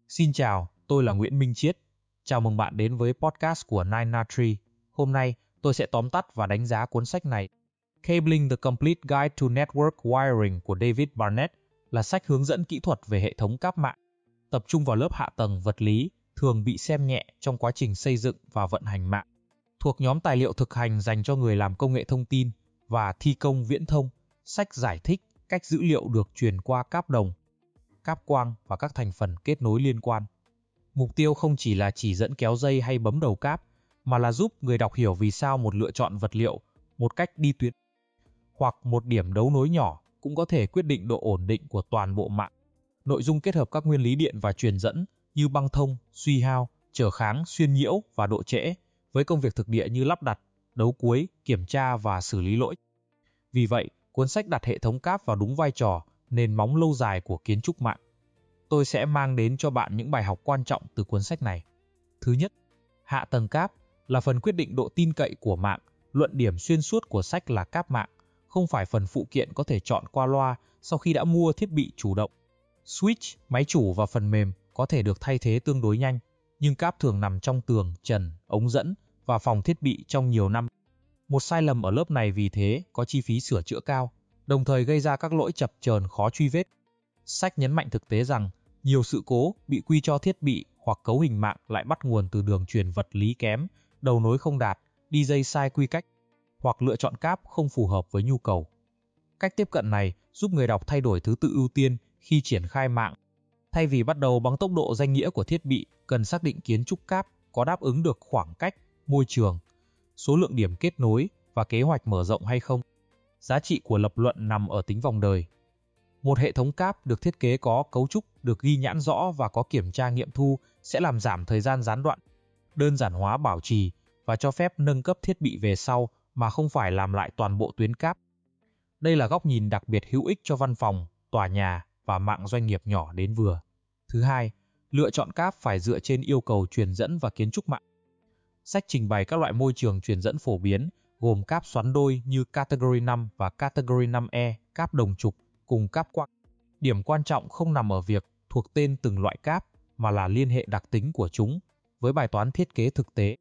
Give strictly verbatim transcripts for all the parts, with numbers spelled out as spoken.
Xin chào, tôi là Nguyễn Minh Chiết. Chào mừng bạn đến với podcast của Nine Na Tree. Hôm nay, tôi sẽ tóm tắt và đánh giá cuốn sách này. Cabling the Complete Guide to Network Wiring của David Barnett là sách hướng dẫn kỹ thuật về hệ thống cáp mạng, tập trung vào lớp hạ tầng vật lý, thường bị xem nhẹ trong quá trình xây dựng và vận hành mạng. Thuộc nhóm tài liệu thực hành dành cho người làm công nghệ thông tin và thi công viễn thông, sách giải thích cách dữ liệu được truyền qua cáp đồng, cáp quang và các thành phần kết nối liên quan. Mục tiêu không chỉ là chỉ dẫn kéo dây hay bấm đầu cáp, mà là giúp người đọc hiểu vì sao một lựa chọn vật liệu, một cách đi tuyến, hoặc một điểm đấu nối nhỏ cũng có thể quyết định độ ổn định của toàn bộ mạng. Nội dung kết hợp các nguyên lý điện và truyền dẫn như băng thông, suy hao, trở kháng, xuyên nhiễu và độ trễ, với công việc thực địa như lắp đặt, đấu cuối, kiểm tra và xử lý lỗi. Vì vậy, cuốn sách đặt hệ thống cáp vào đúng vai trò, nền móng lâu dài của kiến trúc mạng. Tôi sẽ mang đến cho bạn những bài học quan trọng từ cuốn sách này. Thứ nhất, hạ tầng cáp là phần quyết định độ tin cậy của mạng. Luận điểm xuyên suốt của sách là cáp mạng, không phải phần phụ kiện có thể chọn qua loa sau khi đã mua thiết bị chủ động. Switch, máy chủ và phần mềm có thể được thay thế tương đối nhanh, nhưng cáp thường nằm trong tường, trần, ống dẫn và phòng thiết bị trong nhiều năm. Một sai lầm ở lớp này vì thế có chi phí sửa chữa cao, đồng thời gây ra các lỗi chập chờn khó truy vết. Sách nhấn mạnh thực tế rằng nhiều sự cố bị quy cho thiết bị hoặc cấu hình mạng lại bắt nguồn từ đường truyền vật lý kém, đầu nối không đạt, đi dây sai quy cách, hoặc lựa chọn cáp không phù hợp với nhu cầu. Cách tiếp cận này giúp người đọc thay đổi thứ tự ưu tiên khi triển khai mạng. Thay vì bắt đầu bằng tốc độ danh nghĩa của thiết bị, cần xác định kiến trúc cáp có đáp ứng được khoảng cách, môi trường, số lượng điểm kết nối và kế hoạch mở rộng hay không. Giá trị của lập luận nằm ở tính vòng đời. Một hệ thống cáp được thiết kế có cấu trúc, được ghi nhãn rõ và có kiểm tra nghiệm thu sẽ làm giảm thời gian gián đoạn, đơn giản hóa bảo trì và cho phép nâng cấp thiết bị về sau mà không phải làm lại toàn bộ tuyến cáp. Đây là góc nhìn đặc biệt hữu ích cho văn phòng, tòa nhà và mạng doanh nghiệp nhỏ đến vừa. Thứ hai, lựa chọn cáp phải dựa trên yêu cầu truyền dẫn và kiến trúc mạng. Sách trình bày các loại môi trường truyền dẫn phổ biến, gồm cáp xoắn đôi như Category năm và Category năm E, cáp đồng trục, cùng cáp quang. Điểm quan trọng không nằm ở việc thuộc tên từng loại cáp, mà là liên hệ đặc tính của chúng với bài toán thiết kế thực tế.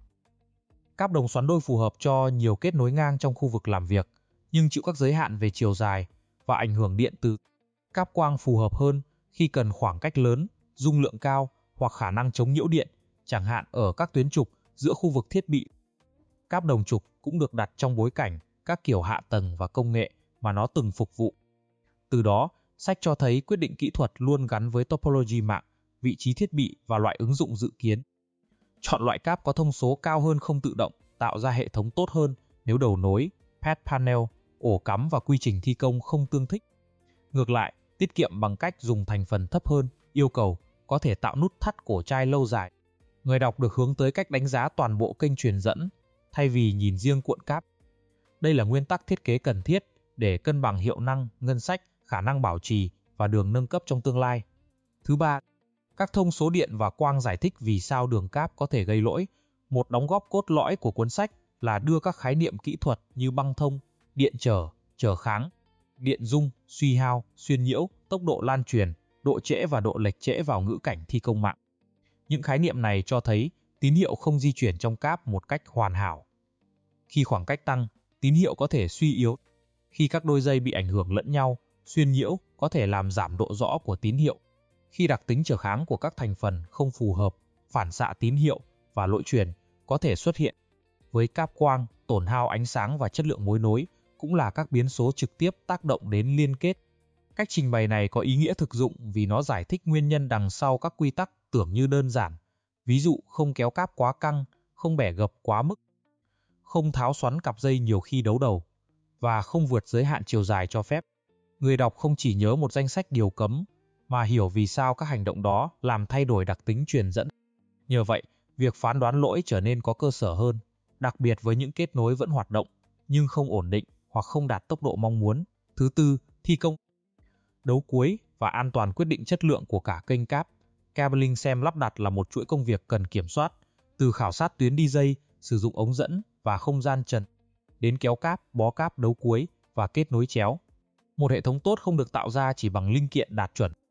Cáp đồng xoắn đôi phù hợp cho nhiều kết nối ngang trong khu vực làm việc, nhưng chịu các giới hạn về chiều dài và ảnh hưởng điện từ. Cáp quang phù hợp hơn khi cần khoảng cách lớn, dung lượng cao hoặc khả năng chống nhiễu điện, chẳng hạn ở các tuyến trục giữa khu vực thiết bị. Cáp đồng trục cũng được đặt trong bối cảnh các kiểu hạ tầng và công nghệ mà nó từng phục vụ. Từ đó, sách cho thấy quyết định kỹ thuật luôn gắn với topology mạng, vị trí thiết bị và loại ứng dụng dự kiến. Chọn loại cáp có thông số cao hơn không tự động, tạo ra hệ thống tốt hơn nếu đầu nối, pad panel, ổ cắm và quy trình thi công không tương thích. Ngược lại, tiết kiệm bằng cách dùng thành phần thấp hơn, yêu cầu có thể tạo nút thắt cổ chai lâu dài. Người đọc được hướng tới cách đánh giá toàn bộ kênh truyền dẫn, thay vì nhìn riêng cuộn cáp. Đây là nguyên tắc thiết kế cần thiết để cân bằng hiệu năng, ngân sách, khả năng bảo trì và đường nâng cấp trong tương lai. Thứ ba, các thông số điện và quang giải thích vì sao đường cáp có thể gây lỗi. Một đóng góp cốt lõi của cuốn sách là đưa các khái niệm kỹ thuật như băng thông, điện trở, trở kháng, điện dung, suy hao, xuyên nhiễu, tốc độ lan truyền, độ trễ và độ lệch trễ vào ngữ cảnh thi công mạng. Những khái niệm này cho thấy tín hiệu không di chuyển trong cáp một cách hoàn hảo. Khi khoảng cách tăng, tín hiệu có thể suy yếu. Khi các đôi dây bị ảnh hưởng lẫn nhau, xuyên nhiễu có thể làm giảm độ rõ của tín hiệu. Khi đặc tính trở kháng của các thành phần không phù hợp, phản xạ tín hiệu và lỗi truyền có thể xuất hiện. Với cáp quang, tổn hao ánh sáng và chất lượng mối nối cũng là các biến số trực tiếp tác động đến liên kết. Cách trình bày này có ý nghĩa thực dụng vì nó giải thích nguyên nhân đằng sau các quy tắc tưởng như đơn giản. Ví dụ không kéo cáp quá căng, không bẻ gập quá mức, không tháo xoắn cặp dây nhiều khi đấu đầu, và không vượt giới hạn chiều dài cho phép. Người đọc không chỉ nhớ một danh sách điều cấm, mà hiểu vì sao các hành động đó làm thay đổi đặc tính truyền dẫn. Nhờ vậy, việc phán đoán lỗi trở nên có cơ sở hơn, đặc biệt với những kết nối vẫn hoạt động, nhưng không ổn định hoặc không đạt tốc độ mong muốn. Thứ tư, thi công. Đấu cuối và an toàn quyết định chất lượng của cả kênh cáp. Cabling xem lắp đặt là một chuỗi công việc cần kiểm soát, từ khảo sát tuyến đi dây, sử dụng ống dẫn và không gian trần, đến kéo cáp, bó cáp đấu cuối và kết nối chéo. Một hệ thống tốt không được tạo ra chỉ bằng linh kiện đạt chuẩn.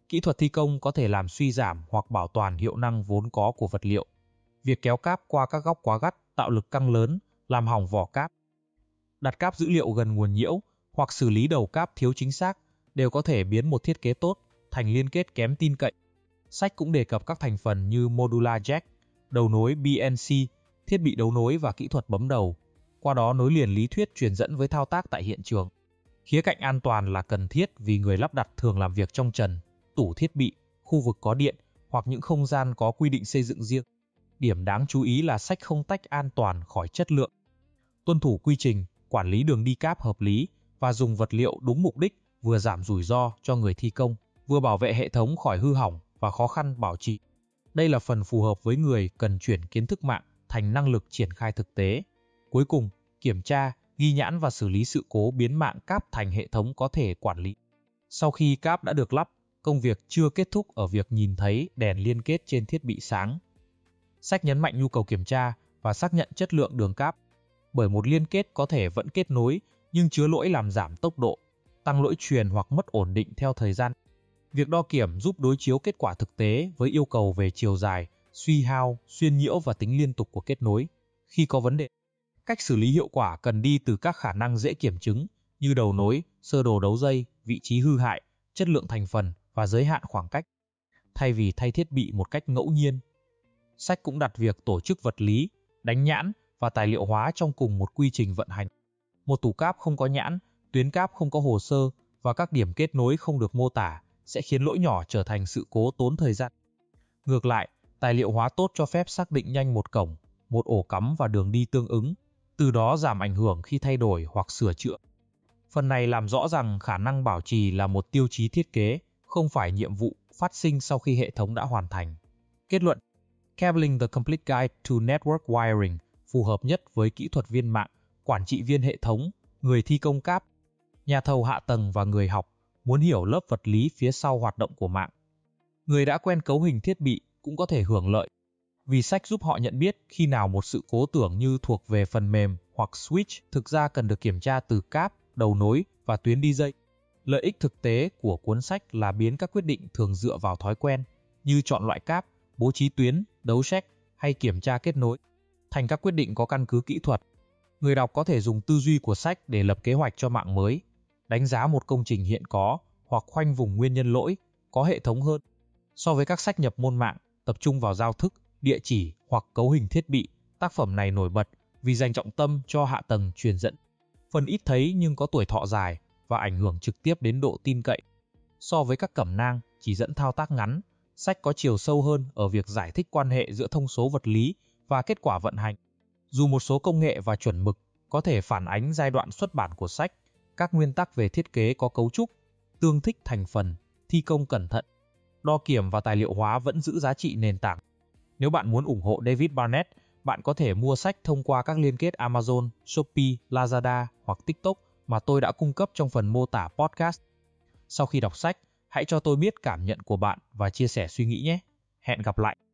Kỹ thuật thi công có thể làm suy giảm hoặc bảo toàn hiệu năng vốn có của vật liệu. Việc kéo cáp qua các góc quá gắt tạo lực căng lớn, làm hỏng vỏ cáp. Đặt cáp dữ liệu gần nguồn nhiễu hoặc xử lý đầu cáp thiếu chính xác đều có thể biến một thiết kế tốt thành liên kết kém tin cậy. Sách cũng đề cập các thành phần như modular jack, đầu nối B N C, thiết bị đấu nối và kỹ thuật bấm đầu, qua đó nối liền lý thuyết truyền dẫn với thao tác tại hiện trường. Khía cạnh an toàn là cần thiết vì người lắp đặt thường làm việc trong trần, tủ thiết bị, khu vực có điện hoặc những không gian có quy định xây dựng riêng. Điểm đáng chú ý là sách không tách an toàn khỏi chất lượng. Tuân thủ quy trình, quản lý đường đi cáp hợp lý và dùng vật liệu đúng mục đích vừa giảm rủi ro cho người thi công, vừa bảo vệ hệ thống khỏi hư hỏng và khó khăn bảo trì. Đây là phần phù hợp với người cần chuyển kiến thức mạng thành năng lực triển khai thực tế. Cuối cùng, kiểm tra, ghi nhãn và xử lý sự cố biến mạng cáp thành hệ thống có thể quản lý. Sau khi cáp đã được lắp, công việc chưa kết thúc ở việc nhìn thấy đèn liên kết trên thiết bị sáng. Sách nhấn mạnh nhu cầu kiểm tra và xác nhận chất lượng đường cáp, bởi một liên kết có thể vẫn kết nối nhưng chứa lỗi làm giảm tốc độ, tăng lỗi truyền hoặc mất ổn định theo thời gian. Việc đo kiểm giúp đối chiếu kết quả thực tế với yêu cầu về chiều dài, suy hao, xuyên nhiễu và tính liên tục của kết nối. Khi có vấn đề, cách xử lý hiệu quả cần đi từ các khả năng dễ kiểm chứng như đầu nối, sơ đồ đấu dây, vị trí hư hại, chất lượng thành phần và giới hạn khoảng cách, thay vì thay thiết bị một cách ngẫu nhiên. Sách cũng đặt việc tổ chức vật lý, đánh nhãn và tài liệu hóa trong cùng một quy trình vận hành. Một tủ cáp không có nhãn, tuyến cáp không có hồ sơ và các điểm kết nối không được mô tả sẽ khiến lỗi nhỏ trở thành sự cố tốn thời gian. Ngược lại, tài liệu hóa tốt cho phép xác định nhanh một cổng, một ổ cắm và đường đi tương ứng, từ đó giảm ảnh hưởng khi thay đổi hoặc sửa chữa. Phần này làm rõ rằng khả năng bảo trì là một tiêu chí thiết kế, không phải nhiệm vụ phát sinh sau khi hệ thống đã hoàn thành. Kết luận: Cabling the Complete Guide to Network Wiring phù hợp nhất với kỹ thuật viên mạng, quản trị viên hệ thống, người thi công cáp, nhà thầu hạ tầng và người học muốn hiểu lớp vật lý phía sau hoạt động của mạng. Người đã quen cấu hình thiết bị cũng có thể hưởng lợi, vì sách giúp họ nhận biết khi nào một sự cố tưởng như thuộc về phần mềm hoặc switch thực ra cần được kiểm tra từ cáp, đầu nối và tuyến đi dây. Lợi ích thực tế của cuốn sách là biến các quyết định thường dựa vào thói quen, như chọn loại cáp, bố trí tuyến, đấu check hay kiểm tra kết nối, thành các quyết định có căn cứ kỹ thuật. Người đọc có thể dùng tư duy của sách để lập kế hoạch cho mạng mới, đánh giá một công trình hiện có hoặc khoanh vùng nguyên nhân lỗi, có hệ thống hơn. So với các sách nhập môn mạng, tập trung vào giao thức, địa chỉ hoặc cấu hình thiết bị, tác phẩm này nổi bật vì dành trọng tâm cho hạ tầng truyền dẫn. Phần ít thấy nhưng có tuổi thọ dài và ảnh hưởng trực tiếp đến độ tin cậy. So với các cẩm nang, chỉ dẫn thao tác ngắn, sách có chiều sâu hơn ở việc giải thích quan hệ giữa thông số vật lý và kết quả vận hành. Dù một số công nghệ và chuẩn mực có thể phản ánh giai đoạn xuất bản của sách, các nguyên tắc về thiết kế có cấu trúc, tương thích thành phần, thi công cẩn thận, đo kiểm và tài liệu hóa vẫn giữ giá trị nền tảng. Nếu bạn muốn ủng hộ David Barnett, bạn có thể mua sách thông qua các liên kết Amazon, Shopee, Lazada hoặc TikTok mà tôi đã cung cấp trong phần mô tả podcast. Sau khi đọc sách, hãy cho tôi biết cảm nhận của bạn và chia sẻ suy nghĩ nhé. Hẹn gặp lại!